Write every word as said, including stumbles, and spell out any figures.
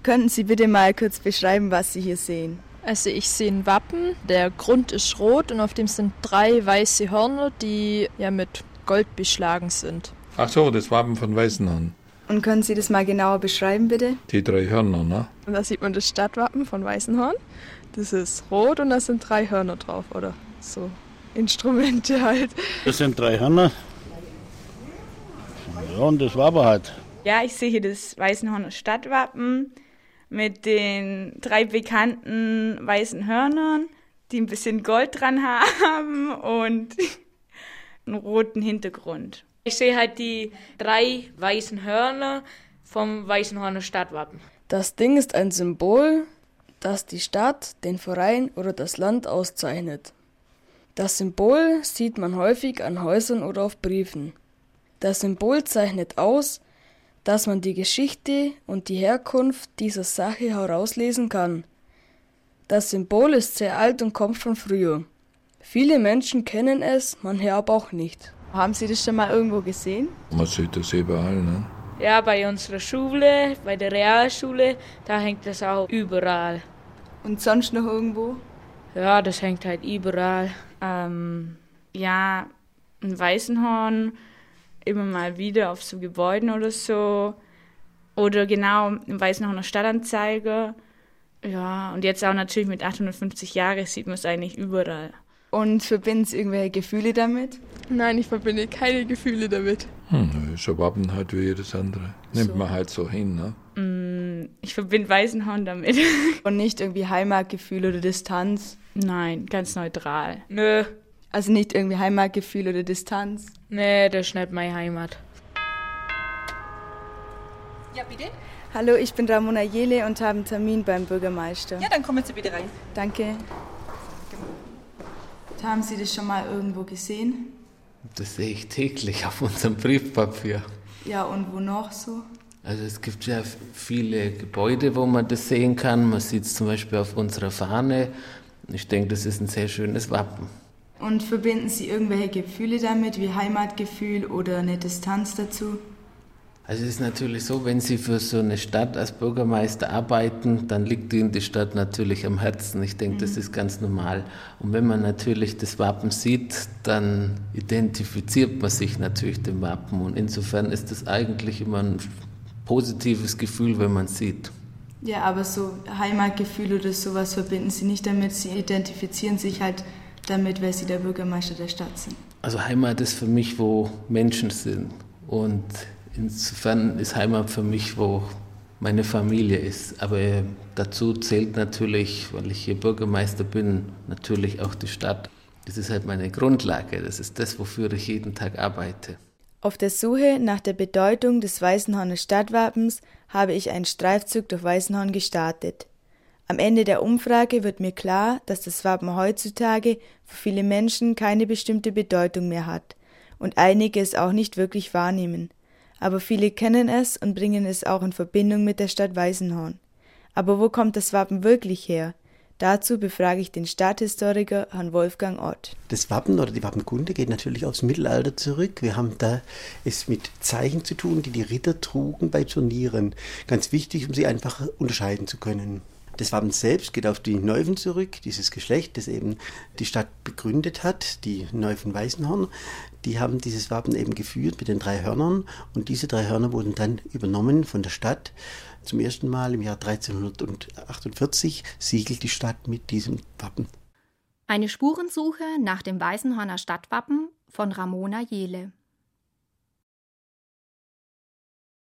Könnten Sie bitte mal kurz beschreiben, was Sie hier sehen? Also ich sehe ein Wappen, der Grund ist rot und auf dem sind drei weiße Hörner, die ja mit Gold beschlagen sind. Ach so, das Wappen von Weißenhorn. Und können Sie das mal genauer beschreiben, bitte? Die drei Hörner, ne? Und da sieht man das Stadtwappen von Weißenhorn. Das ist rot und da sind drei Hörner drauf, oder so Instrumente halt. Das sind drei Hörner. Ja, und das Wappen halt. Ja, ich sehe hier das Weißenhorner Stadtwappen mit den drei bekannten weißen Hörnern, die ein bisschen Gold dran haben und einen roten Hintergrund. Ich sehe halt die drei weißen Hörner vom Weißenhorner Stadtwappen. Das Ding ist ein Symbol, das die Stadt, den Verein oder das Land auszeichnet. Das Symbol sieht man häufig an Häusern oder auf Briefen. Das Symbol zeichnet aus, dass man die Geschichte und die Herkunft dieser Sache herauslesen kann. Das Symbol ist sehr alt und kommt von früher. Viele Menschen kennen es, manche aber auch nicht. Haben Sie das schon mal irgendwo gesehen? Man sieht das überall, ne? Ja, bei unserer Schule, bei der Realschule, da hängt das auch überall. Und sonst noch irgendwo? Ja, das hängt halt überall. Ähm, ja, ein Weißenhorn, immer mal wieder auf so Gebäuden oder so. Oder genau im Weißenhorner Stadtanzeiger. Ja, und jetzt auch natürlich mit achthundertfünfzig Jahren sieht man es eigentlich überall. Und verbinden Sie irgendwelche Gefühle damit? Nein, ich verbinde keine Gefühle damit. Hm, ist ein Wappen halt wie jedes andere. Nimmt So. man halt so hin, ne? Mm, ich verbinde Weißenhorn damit. Und nicht irgendwie Heimatgefühl oder Distanz? Nein, ganz neutral. Nö, Also nicht irgendwie Heimatgefühl oder Distanz? nee, das ist nicht meine Heimat. Ja, bitte? Hallo, ich bin Ramona Jele und habe einen Termin beim Bürgermeister. Ja, dann kommen Sie bitte rein. Danke. Haben Sie das schon mal irgendwo gesehen? Das sehe ich täglich auf unserem Briefpapier. Ja, und wo noch so? Also es gibt ja viele Gebäude, wo man das sehen kann. Man sieht es zum Beispiel auf unserer Fahne. Ich denke, das ist ein sehr schönes Wappen. Und verbinden Sie irgendwelche Gefühle damit, wie Heimatgefühl oder eine Distanz dazu? Also es ist natürlich so, wenn Sie für so eine Stadt als Bürgermeister arbeiten, dann liegt Ihnen die Stadt natürlich am Herzen. Ich denke, das ist ganz normal. Und wenn man natürlich das Wappen sieht, dann identifiziert man sich natürlich dem Wappen. Und insofern ist das eigentlich immer ein positives Gefühl, wenn man es sieht. Ja, aber so Heimatgefühl oder sowas verbinden Sie nicht damit. Sie identifizieren sich halt damit, weil Sie der Bürgermeister der Stadt sind. Also Heimat ist für mich, wo Menschen sind. Und insofern ist Heimat für mich, wo meine Familie ist. Aber dazu zählt natürlich, weil ich hier Bürgermeister bin, natürlich auch die Stadt. Das ist halt meine Grundlage. Das ist das, wofür ich jeden Tag arbeite. Auf der Suche nach der Bedeutung des Weißenhorner Stadtwappens habe ich einen Streifzug durch Weißenhorn gestartet. Am Ende der Umfrage wird mir klar, dass das Wappen heutzutage für viele Menschen keine bestimmte Bedeutung mehr hat und einige es auch nicht wirklich wahrnehmen. Aber viele kennen es und bringen es auch in Verbindung mit der Stadt Weißenhorn. Aber wo kommt das Wappen wirklich her? Dazu befrage ich den Stadthistoriker Herrn Wolfgang Ott. Das Wappen oder die Wappenkunde geht natürlich aufs Mittelalter zurück. Wir haben da es mit Zeichen zu tun, die die Ritter trugen bei Turnieren. Ganz wichtig, um sie einfach unterscheiden zu können. Das Wappen selbst geht auf die Neufen zurück, dieses Geschlecht, das eben die Stadt begründet hat, die Neufen Weißenhorn. Die haben dieses Wappen eben geführt mit den drei Hörnern und diese drei Hörner wurden dann übernommen von der Stadt. Zum ersten Mal im Jahr dreizehnhundertachtundvierzig siegelt die Stadt mit diesem Wappen. Eine Spurensuche nach dem Weißenhorner Stadtwappen von Ramona Jele.